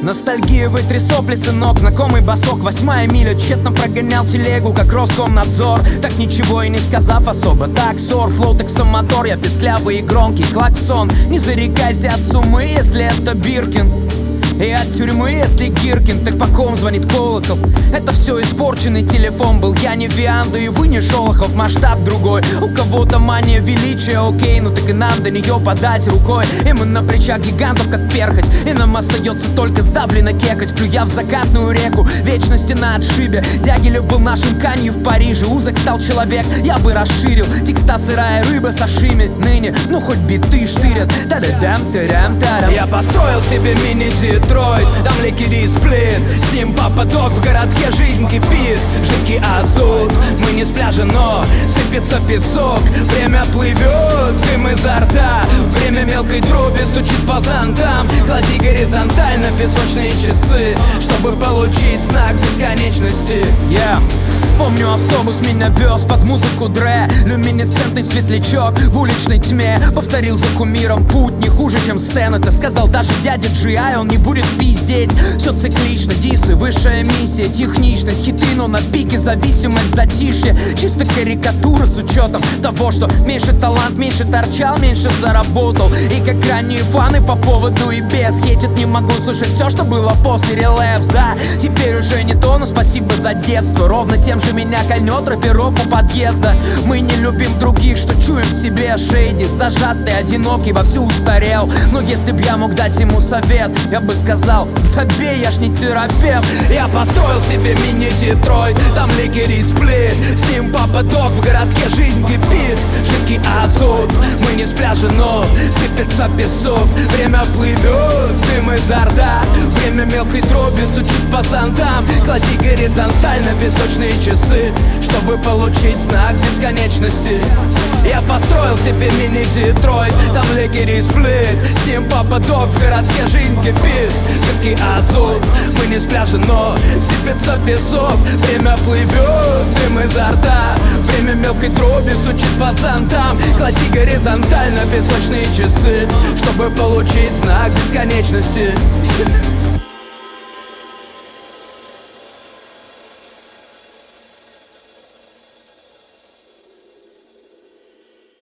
Ностальгия, вытри сопли, сынок, знакомый босок. 8-я миля, тщетно прогонял телегу, как Роскомнадзор. Так ничего и не сказав особо. Таксор, флоу, таксомотор, я песклявый и громкий клаксон. Не зарекайся от суммы, если это Биркин, и от тюрьмы, если Гиркин. Так по ком звонит колокол? Это все испорченный телефон был. Я не Вианда и вы не Шолохов. Масштаб другой, у кого-то мания величия. Окей, ну так и нам до нее подать рукой. И мы на плечах гигантов, как перхоть. И нам остается только сдавленно кекать, плюя в закатную реку. Вечности на отшибе. Дягилев был нашим Канью в Париже. Узок стал человек, я бы расширил. Текста сырая рыба сашими ныне. Ну хоть биты штырят. Та-да-дам-та-рам-тарам. Я построил себе мини-Детройт. Там ликери сплит, с ним папа дог. В городке жизнь кипит, жидкий азот. Мы не с пляжа, но сыпется песок. Время плывет, дым изо рта. Время мелкой дроби стучит по зонтам. Клади горизонтально песочные часы, чтобы получить знак бесконечности. Помню, автобус меня вез под музыку Дре. Люминесцентный светлячок в уличной тьме. Повторил за кумиром путь не хуже, чем Стэн. Это сказал даже дядя G.I. Он не будет пиздеть. Все циклично, дисы, высшая миссия. Техничность, хиты, но на пике зависимость, затишье. Чисто карикатура с учетом того, что меньше талант, меньше торчал, меньше заработал. И как ранние фаны по поводу и без. Хейтить не могу слышать все, что было после релэпс. Да, теперь уже не то, но спасибо за детство. Ровно тем же меня кольнет рэперок у подъезда. Мы не любим других, что чуем в себе. Шейди, зажатый, одинокий, вовсю устарел. Но если б я мог дать ему совет, я бы сказал: забей, я ж не терапевт. Я построил себе мини-Детройт. Там ликери сплит, с ним папа дог. В городке жизнь кипит, жидкий азот. Мы не с пляжа, но сыпется песок. Время плывет, дым изо рта. Время мелкой дроби стучит по зонтам. Клади горизонтально песочные часы, чтобы получить знак бесконечности. Я построил себе мини-Детройт. Там ликери сплит, с ним папа дог. В городке жизнь кипит, жидкий азот. Мы не с пляжа, но сыпется песок. Время плывет, дым изо рта. Время мелкой дроби стучит по зонтам. Клади горизонтально песочные часы, чтобы получить знак бесконечности.